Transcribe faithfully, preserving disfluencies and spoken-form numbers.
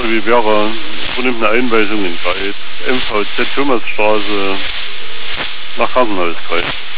wie wäre, übernimmt eine Einweisung in Greiz, M V Z Thomasstraße nach Krankenhauskreis.